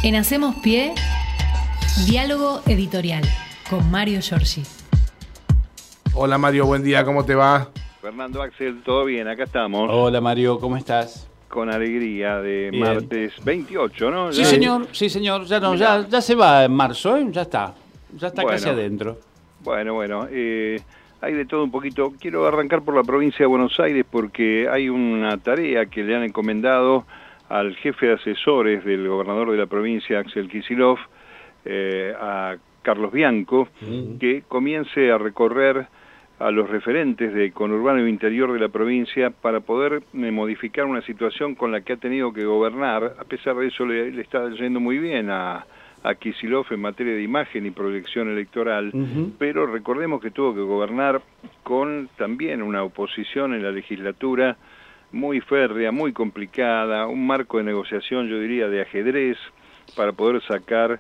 En Hacemos Pie, diálogo editorial con Mario Giorgi. Hola Mario, buen día, ¿cómo te va? Fernando, Axel, ¿todo bien? Acá estamos. Hola Mario, ¿cómo estás? Con alegría de Bien. Martes 28, ¿no? Sí, señor, ya no, ya se va en marzo, ¿eh? Ya está Bueno. casi adentro. Bueno, hay de todo un poquito. Quiero arrancar por la provincia de Buenos Aires porque hay una tarea que le han encomendado al jefe de asesores del gobernador de la provincia, Axel Kicillof, a Carlos Bianco, que comience a recorrer a los referentes de conurbano e interior de la provincia para poder modificar una situación con la que ha tenido que gobernar. A pesar de eso le está yendo muy bien a Kicillof en materia de imagen y proyección electoral, pero recordemos que tuvo que gobernar con también una oposición en la legislatura muy férrea, muy complicada, un marco de negociación, yo diría, de ajedrez, para poder sacar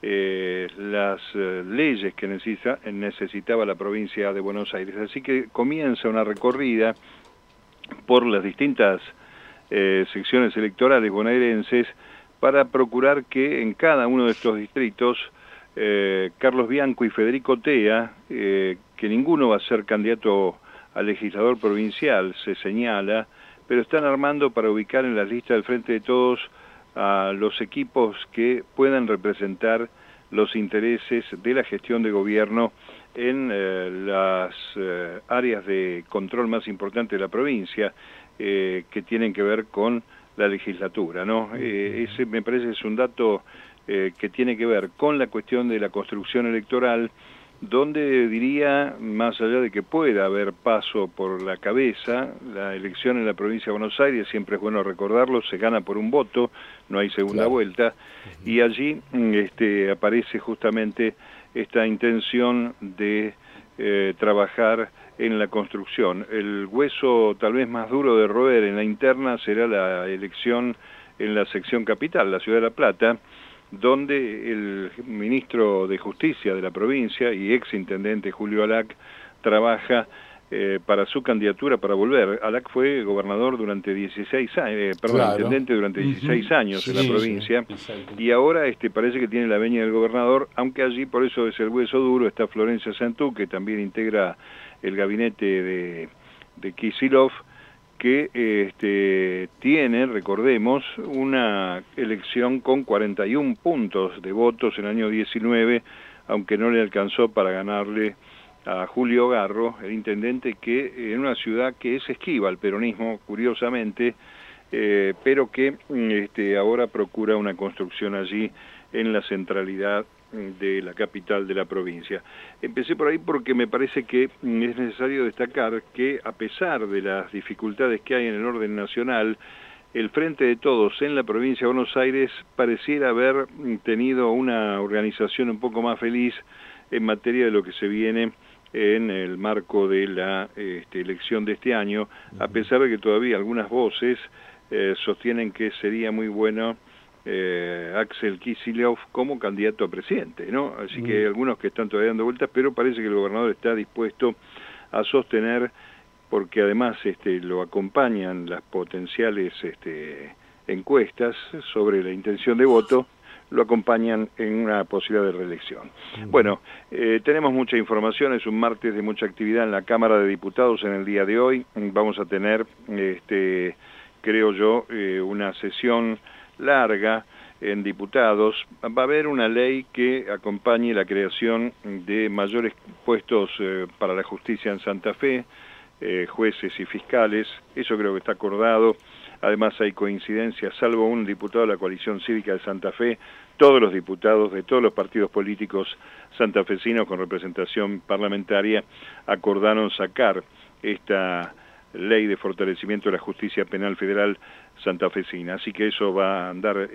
las leyes que necesitaba la provincia de Buenos Aires. Así que comienza una recorrida por las distintas secciones electorales bonaerenses para procurar que en cada uno de estos distritos Carlos Bianco y Federico Tea, que ninguno va a ser candidato a legislador provincial, se señala, pero están armando para ubicar en las listas del Frente de Todos a los equipos que puedan representar los intereses de la gestión de gobierno en las áreas de control más importantes de la provincia, que tienen que ver con la legislatura, ¿no? Ese me parece es un dato que tiene que ver con la cuestión de la construcción electoral, donde diría, más allá de que pueda haber paso por la cabeza, la elección en la provincia de Buenos Aires, siempre es bueno recordarlo, se gana por un voto, no hay segunda vuelta, y allí aparece justamente esta intención de trabajar en la construcción. El hueso tal vez más duro de roer en la interna será la elección en la sección capital, la ciudad de La Plata, donde el ministro de Justicia de la provincia y ex intendente Julio Alac trabaja para su candidatura para volver. Alac fue gobernador durante 16 años, intendente durante 16 años en la provincia, y ahora parece que tiene la veña del gobernador, aunque allí, por eso es el hueso duro, está Florencia Santú, que también integra el gabinete de Kicillof, que tiene, recordemos, una elección con 41 puntos de votos en el año 19, aunque no le alcanzó para ganarle a Julio Garro, el intendente, que en una ciudad que es esquiva al peronismo, curiosamente, pero que ahora procura una construcción allí en la centralidad de la capital de la provincia. Empecé por ahí porque me parece que es necesario destacar que, a pesar de las dificultades que hay en el orden nacional, el Frente de Todos en la provincia de Buenos Aires pareciera haber tenido una organización un poco más feliz en materia de lo que se viene en el marco de la elección de este año, a pesar de que todavía algunas voces sostienen que sería muy bueno Axel Kicillof como candidato a presidente, ¿no? Así que hay algunos que están todavía dando vueltas, pero parece que el gobernador está dispuesto a sostener, porque además lo acompañan las potenciales encuestas sobre la intención de voto, lo acompañan en una posibilidad de reelección. Bueno, tenemos mucha información, es un martes de mucha actividad en la Cámara de Diputados en el día de hoy. Vamos a tener, creo yo, una sesión larga en diputados. Va a haber una ley que acompañe la creación de mayores puestos para la justicia en Santa Fe, jueces y fiscales, eso creo que está acordado. Además hay coincidencia, salvo un diputado de la coalición cívica de Santa Fe, todos los diputados de todos los partidos políticos santafesinos con representación parlamentaria acordaron sacar esta ley de fortalecimiento de la justicia penal federal santafesina, así que eso va a andar,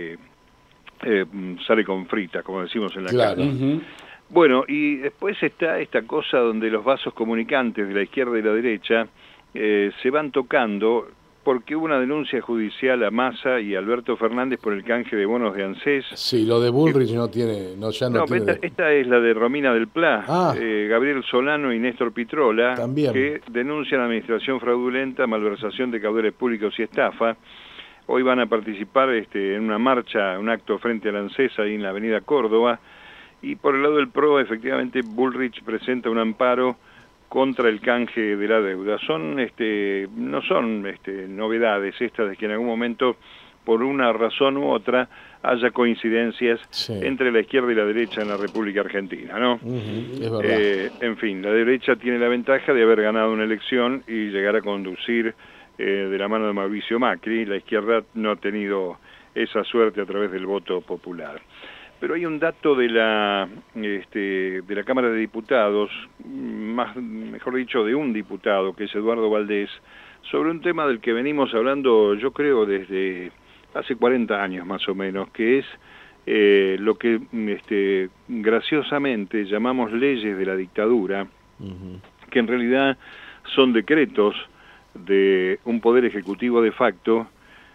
sale con fritas, como decimos en la casa. Bueno, y después está esta cosa donde los vasos comunicantes de la izquierda y la derecha se van tocando, porque hubo una denuncia judicial a Massa y Alberto Fernández por el canje de bonos de ANSES. Sí, lo de Bullrich no tiene... Esta es la de Romina del Pla, Gabriel Solano y Néstor Pitrola, que denuncian administración fraudulenta, malversación de caudales públicos y estafa. hoy van a participar en una marcha, un acto frente a la ANSES ahí en la avenida Córdoba, y por el lado del PRO, efectivamente, Bullrich presenta un amparo contra el canje de la deuda. No son novedades estas de que en algún momento, por una razón u otra, haya coincidencias entre la izquierda y la derecha en la República Argentina, ¿no? Es verdad. En fin, la derecha tiene la ventaja de haber ganado una elección y llegar a conducir de la mano de Mauricio Macri. La izquierda no ha tenido esa suerte a través del voto popular. Pero hay un dato de la Cámara de Diputados, mejor dicho, de un diputado, que es Eduardo Valdés, sobre un tema del que venimos hablando, yo creo, desde hace 40 años más o menos, que es lo que graciosamente llamamos leyes de la dictadura, que en realidad son decretos de un poder ejecutivo de facto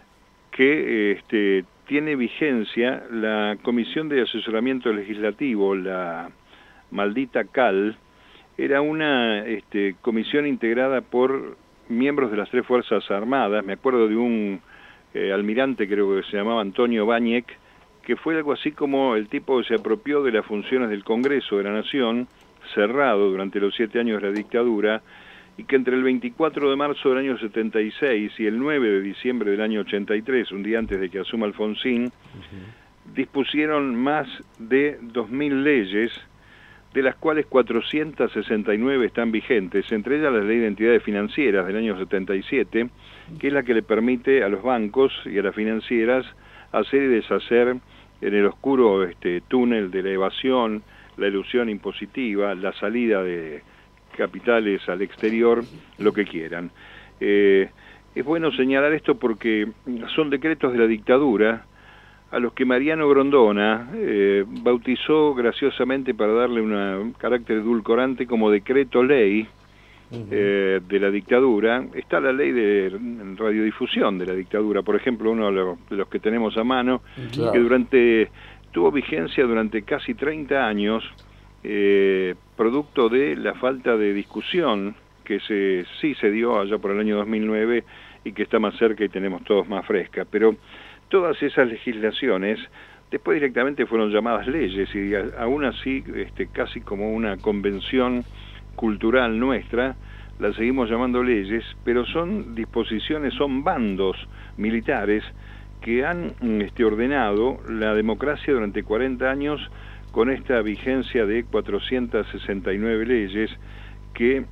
que tiene vigencia. La Comisión de Asesoramiento Legislativo, la maldita CAL, era una comisión integrada por miembros de las 3 Fuerzas Armadas. Me acuerdo de un almirante, creo que se llamaba Antonio Báñez, que fue algo así como el tipo que se apropió de las funciones del Congreso de la Nación, cerrado durante los 7 años de la dictadura, y que entre el 24 de marzo del año 76 y el 9 de diciembre del año 83, un día antes de que asuma Alfonsín, dispusieron más de 2.000 leyes, de las cuales 469 están vigentes, entre ellas la Ley de Entidades Financieras del año 77, que es la que le permite a los bancos y a las financieras hacer y deshacer en el oscuro túnel de la evasión, la elusión impositiva, la salida de capitales al exterior, lo que quieran. Es bueno señalar esto porque son decretos de la dictadura a los que Mariano Grondona bautizó graciosamente, para darle un carácter edulcorante, como decreto ley de la dictadura. Está la ley de radiodifusión de la dictadura, por ejemplo, uno de los que tenemos a mano, que tuvo vigencia durante casi 30 años, producto de la falta de discusión que sí se dio allá por el año 2009 y que está más cerca y tenemos todos más fresca. Pero todas esas legislaciones después directamente fueron llamadas leyes, y aún así, casi como una convención cultural nuestra, las seguimos llamando leyes, pero son disposiciones, son bandos militares que han ordenado la democracia durante 40 años, con esta vigencia de 469 leyes que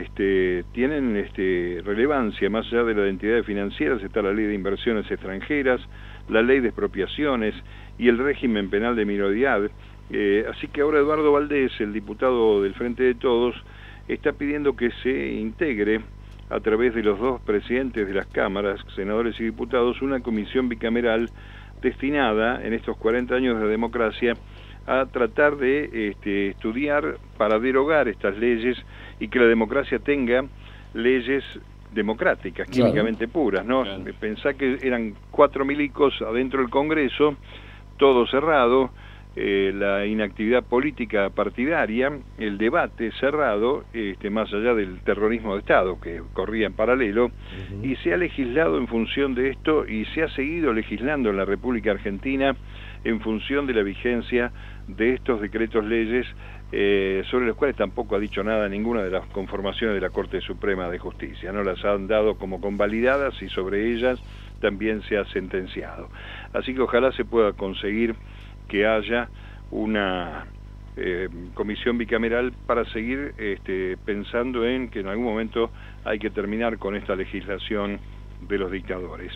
tienen relevancia. Más allá de las entidades financieras está la Ley de Inversiones Extranjeras, la Ley de Expropiaciones y el régimen penal de minoridad. Así que ahora Eduardo Valdés, el diputado del Frente de Todos, está pidiendo que se integre, a través de los 2 presidentes de las cámaras, senadores y diputados, una comisión bicameral destinada, en estos 40 años de democracia, a tratar de estudiar para derogar estas leyes y que la democracia tenga leyes democráticas, químicamente puras, ¿no? Pensá que eran 4 milicos adentro del Congreso, todo cerrado, la inactividad política partidaria, el debate cerrado, más allá del terrorismo de Estado que corría en paralelo, y se ha legislado en función de esto, y se ha seguido legislando en la República Argentina en función de la vigencia de estos decretos leyes, sobre los cuales tampoco ha dicho nada ninguna de las conformaciones de la Corte Suprema de Justicia. No las han dado como convalidadas y sobre ellas también se ha sentenciado. Así que ojalá se pueda conseguir que haya una comisión bicameral para seguir pensando en que en algún momento hay que terminar con esta legislación de los dictadores.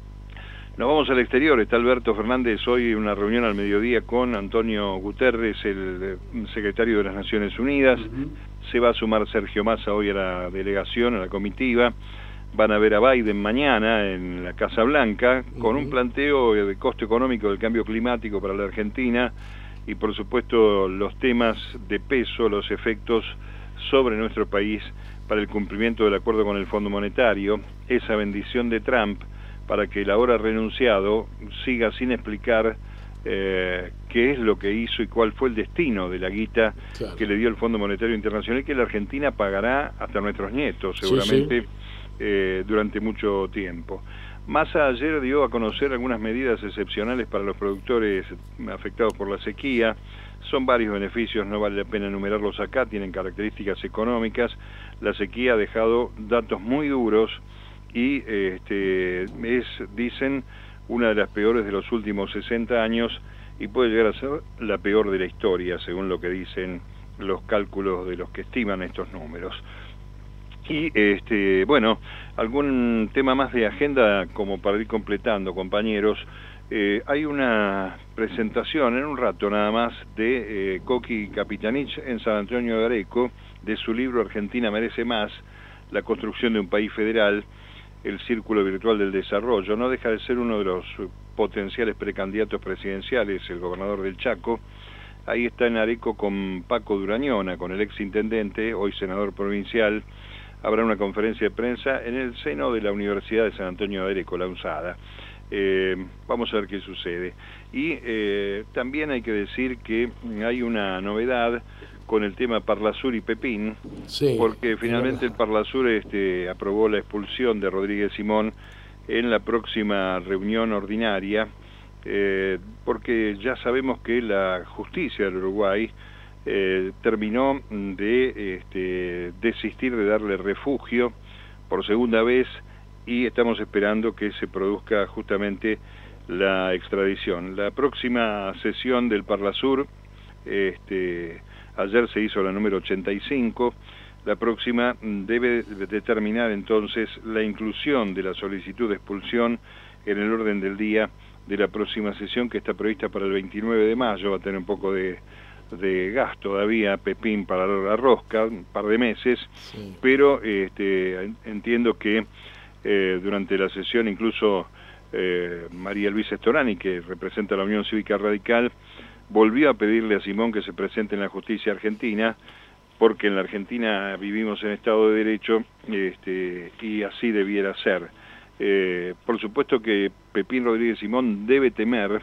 Nos vamos al exterior. Está Alberto Fernández hoy en una reunión al mediodía con Antonio Guterres, el secretario de las Naciones Unidas. Se va a sumar Sergio Massa hoy a la delegación, a la comitiva. Van a ver a Biden mañana en la Casa Blanca con un planteo de costo económico del cambio climático para la Argentina y, por supuesto, los temas de peso, los efectos sobre nuestro país para el cumplimiento del acuerdo con el Fondo Monetario, esa bendición de Trump para que el ahora renunciado siga sin explicar qué es lo que hizo y cuál fue el destino de la guita que le dio el Fondo Monetario Internacional, que la Argentina pagará hasta nuestros nietos, seguramente, durante mucho tiempo. Massa ayer dio a conocer algunas medidas excepcionales para los productores afectados por la sequía. Son varios beneficios, no vale la pena enumerarlos acá, tienen características económicas. La sequía ha dejado datos muy duros y dicen, una de las peores de los últimos 60 años y puede llegar a ser la peor de la historia, según lo que dicen los cálculos de los que estiman estos números. Y bueno, algún tema más de agenda como para ir completando, compañeros. Hay una presentación en un rato nada más de Coqui Capitanich en San Antonio de Areco, de su libro Argentina merece más, la construcción de un país federal, el círculo virtual del desarrollo. No deja de ser uno de los potenciales precandidatos presidenciales, el gobernador del Chaco. Ahí está en Areco con Paco Durañona, con el ex intendente, hoy senador provincial. Habrá una conferencia de prensa en el seno de la Universidad de San Antonio de Areco, la UNSADA. Vamos a ver qué sucede. Y también hay que decir que hay una novedad con el tema Parlasur y Pepín, sí, porque finalmente el Parlasur aprobó la expulsión de Rodríguez Simón en la próxima reunión ordinaria, porque ya sabemos que la justicia del Uruguay terminó de desistir de darle refugio por segunda vez y estamos esperando que se produzca justamente la extradición. La próxima sesión del Parlasur, ayer se hizo la número 85, la próxima debe determinar entonces la inclusión de la solicitud de expulsión en el orden del día de la próxima sesión, que está prevista para el 29 de mayo, va a tener un poco de gas todavía, Pepín para la rosca, un par de meses, sí. Pero entiendo que durante la sesión incluso María Luisa Storani, que representa a la Unión Cívica Radical, volvió a pedirle a Simón que se presente en la justicia argentina, porque en la Argentina vivimos en Estado de Derecho y así debiera ser. Por supuesto que Pepín Rodríguez Simón debe temer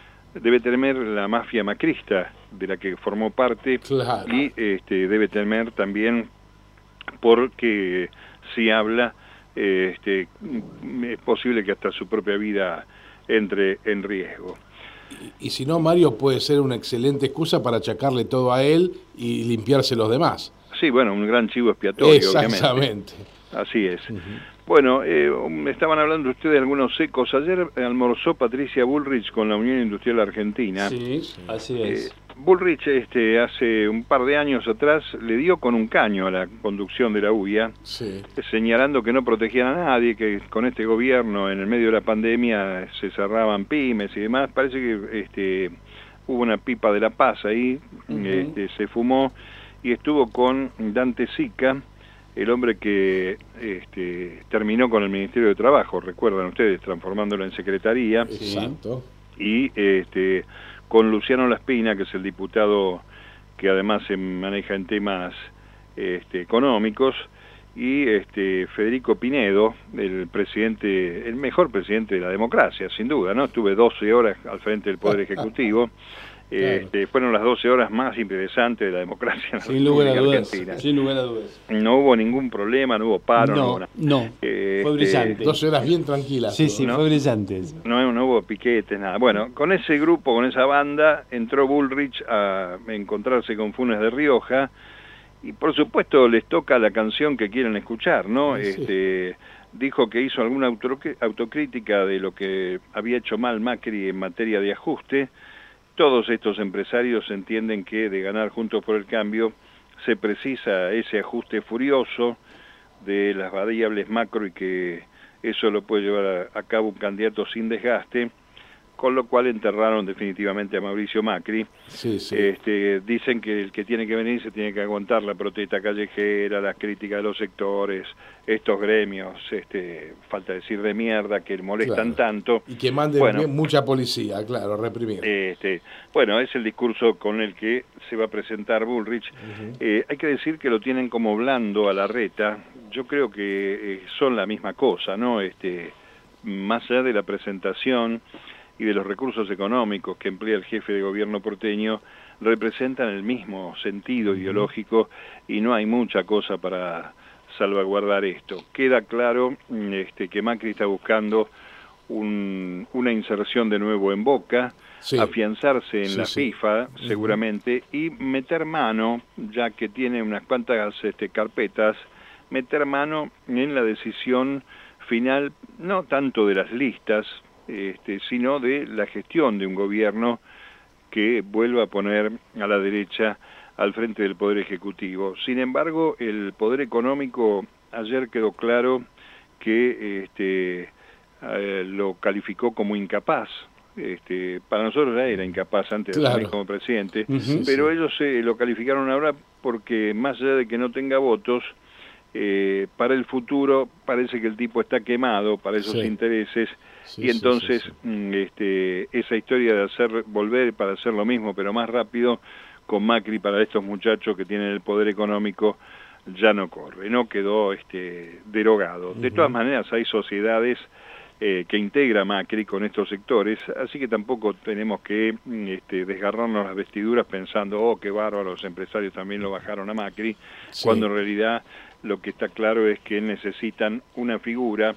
la mafia macrista de la que formó parte, claro. Y debe temer también porque si habla es posible que hasta su propia vida entre en riesgo. Y si no, Mario, puede ser una excelente excusa para achacarle todo a él y limpiarse los demás. Sí, bueno, un gran chivo expiatorio. Exactamente. Obviamente. Así es. Bueno, estaban hablando ustedes de algunos ecos. Ayer almorzó Patricia Bullrich con la Unión Industrial Argentina. Sí, así es. Bullrich hace un par de años atrás le dio con un caño a la conducción de la UIA, sí, señalando que no protegían a nadie, que con este gobierno en el medio de la pandemia se cerraban pymes y demás. Parece que hubo una pipa de la paz ahí, se fumó y estuvo con Dante Sica, el hombre que terminó con el Ministerio de Trabajo, recuerdan ustedes, transformándolo en secretaría. Exacto. Y con Luciano Laspina, que es el diputado que además se maneja en temas económicos, y Federico Pinedo, el mejor presidente de la democracia, sin duda, ¿no? Estuve 12 horas al frente del Poder Ejecutivo. Claro. Fueron las 12 horas más interesantes de la democracia en la República Argentina. Sin lugar a dudas. No hubo ningún problema, no hubo paro. No, fue brillante. 12 horas bien tranquilas. Sí, ¿no? Fue brillante. No hubo piquetes, nada. Bueno, con ese grupo, con esa banda, entró Bullrich a encontrarse con Funes de Rioja y por supuesto les toca la canción que quieren escuchar, ¿no? Sí. Dijo que hizo alguna autocrítica de lo que había hecho mal Macri en materia de ajuste. Todos estos empresarios entienden que de ganar Juntos por el Cambio se precisa ese ajuste furioso de las variables macro y que eso lo puede llevar a cabo un candidato sin desgaste, con lo cual enterraron definitivamente a Mauricio Macri. Sí, sí. Dicen que el que tiene que venir se tiene que aguantar la protesta callejera, las críticas de los sectores, estos gremios, falta decir de mierda, que molestan tanto. Y que manden mucha policía, claro, reprimir. Bueno, es el discurso con el que se va a presentar Bullrich. Hay que decir que lo tienen como blando a Larreta. Yo creo que son la misma cosa, ¿no? Más allá de la presentación y de los recursos económicos que emplea el jefe de gobierno porteño, representan el mismo sentido ideológico y no hay mucha cosa para salvaguardar esto. Queda claro que Macri está buscando una inserción de nuevo en Boca, sí, afianzarse en la sí. FIFA seguramente, y meter mano, ya que tiene unas cuantas carpetas, meter mano en la decisión final, no tanto de las listas, sino de la gestión de un gobierno que vuelva a poner a la derecha al frente del Poder Ejecutivo. Sin embargo, el Poder Económico ayer quedó claro que lo calificó como incapaz. Para nosotros ya era incapaz antes de asumir como presidente, pero ellos lo calificaron ahora porque más allá de que no tenga votos, para el futuro parece que el tipo está quemado para esos intereses, y entonces esa historia de volver para hacer lo mismo pero más rápido con Macri para estos muchachos que tienen el poder económico ya no corre, no quedó derogado. De todas maneras hay sociedades que integra Macri con estos sectores, así que tampoco tenemos que desgarrarnos las vestiduras pensando, oh, qué bárbaro, los empresarios también lo bajaron a Macri, cuando en realidad lo que está claro es que necesitan una figura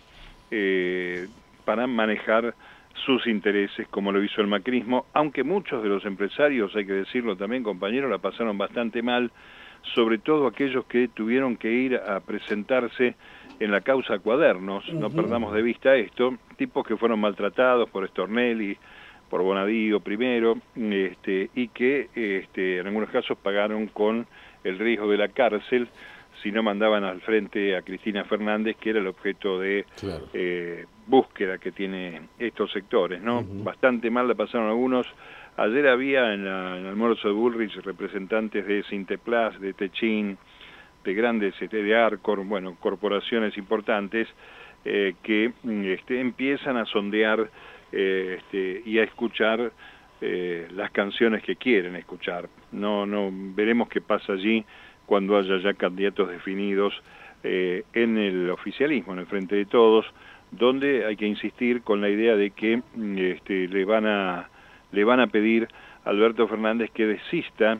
para manejar sus intereses, como lo hizo el macrismo, aunque muchos de los empresarios, hay que decirlo también, compañeros, la pasaron bastante mal, sobre todo aquellos que tuvieron que ir a presentarse en la causa Cuadernos, no perdamos de vista esto, tipos que fueron maltratados por Stornelli, por Bonadío primero, y que en algunos casos pagaron con el riesgo de la cárcel si no mandaban al frente a Cristina Fernández, que era el objeto de búsqueda que tiene estos sectores, ¿no? Bastante mal la pasaron algunos. Ayer había en el almuerzo de Bullrich representantes de Sinteplas, de Techin, de grandes, de Arcor, bueno, corporaciones importantes que empiezan a sondear y a escuchar las canciones que quieren escuchar. No veremos qué pasa allí cuando haya ya candidatos definidos en el oficialismo, en el Frente de Todos, donde hay que insistir con la idea de que le van a pedir a Alberto Fernández que desista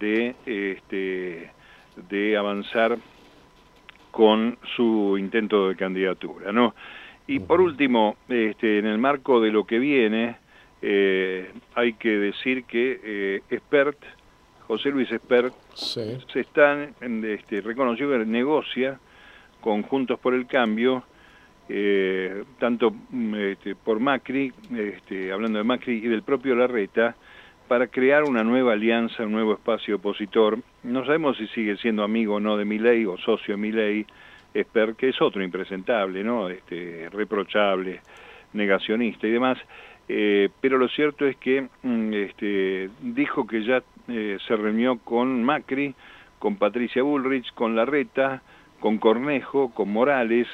de avanzar con su intento de candidatura, ¿no? Y por último, en el marco de lo que viene, hay que decir que José Luis Espert se están reconoció que negocia con Juntos por el Cambio, tanto por Macri, hablando de Macri, y del propio Larreta, para crear una nueva alianza, un nuevo espacio opositor. No sabemos si sigue siendo amigo o no de Milei o socio de Milei, Espert, que es otro impresentable, ¿no? Reprochable, negacionista y demás. Pero lo cierto es que dijo que ya se reunió con Macri, con Patricia Bullrich, con Larreta, con Cornejo, con Morales,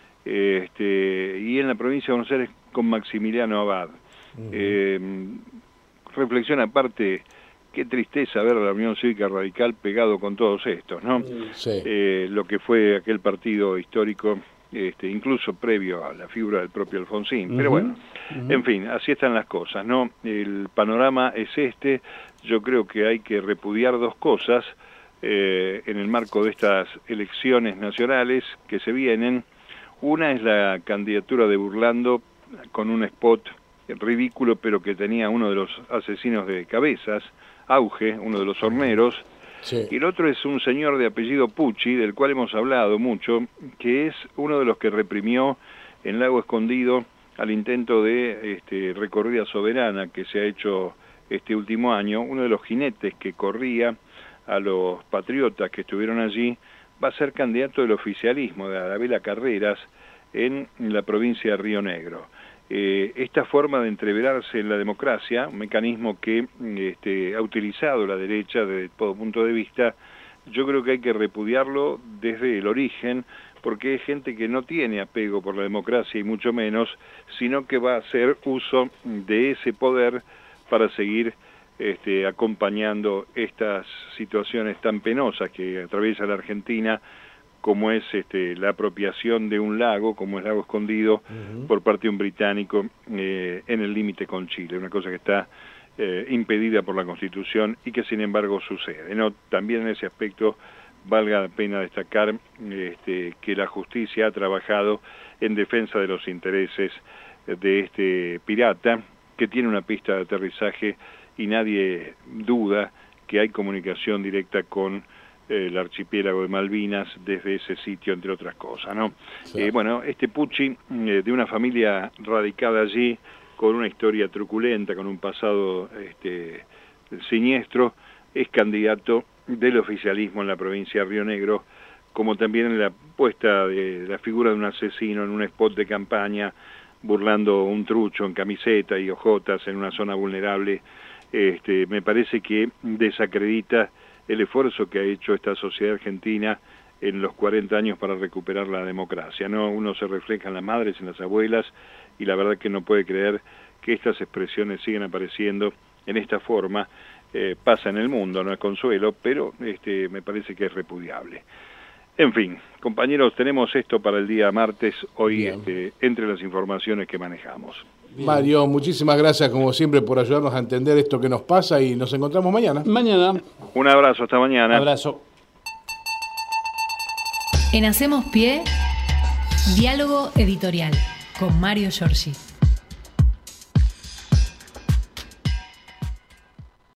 y en la provincia de Buenos Aires con Maximiliano Abad. Reflexión aparte, qué tristeza ver a la Unión Cívica Radical pegado con todos estos, ¿no? Lo que fue aquel partido histórico, incluso previo a la figura del propio Alfonsín. Pero bueno, en fin, así están las cosas, ¿no? El panorama es yo creo que hay que repudiar dos cosas en el marco de estas elecciones nacionales que se vienen. Una es la candidatura de Burlando con un spot ridículo, pero que tenía uno de los asesinos de Cabezas, Auge, uno de los horneros, y el otro es un señor de apellido Pucci, del cual hemos hablado mucho, que es uno de los que reprimió en Lago Escondido al intento de recorrida soberana que se ha hecho este último año. Uno de los jinetes que corría a los patriotas que estuvieron allí va a ser candidato del oficialismo de Arabela Carreras en la provincia de Río Negro. Esta forma de entreverarse en la democracia, un mecanismo que ha utilizado la derecha desde todo punto de vista, yo creo que hay que repudiarlo desde el origen, porque es gente que no tiene apego por la democracia y mucho menos, sino que va a hacer uso de ese poder para seguir acompañando estas situaciones tan penosas que atraviesa la Argentina, como es la apropiación de un lago, como es Lago Escondido, por parte de un británico en el límite con Chile, una cosa que está impedida por la Constitución y que sin embargo sucede, ¿no? También en ese aspecto valga la pena destacar que la justicia ha trabajado en defensa de los intereses de este pirata, que tiene una pista de aterrizaje y nadie duda que hay comunicación directa con el archipiélago de Malvinas desde ese sitio, entre otras cosas, ¿no? Sí. Bueno, este Pucci, de una familia radicada allí, con una historia truculenta, con un pasado siniestro, es candidato del oficialismo en la provincia de Río Negro, como también en la puesta de la figura de un asesino en un spot de campaña, burlando un trucho en camiseta y ojotas en una zona vulnerable. Me parece que desacredita el esfuerzo que ha hecho esta sociedad argentina en los 40 años para recuperar la democracia, ¿no? Uno se refleja en las madres, en las abuelas, y la verdad que no puede creer que estas expresiones siguen apareciendo en esta forma. Pasa en el mundo, no es consuelo, pero me parece que es repudiable. En fin, compañeros, tenemos esto para el día martes, hoy entre las informaciones que manejamos. Bien. Mario, muchísimas gracias como siempre por ayudarnos a entender esto que nos pasa y nos encontramos mañana. Mañana. Un abrazo, hasta mañana. Un abrazo. En Hacemos Pie, diálogo editorial con Mario Giorgi.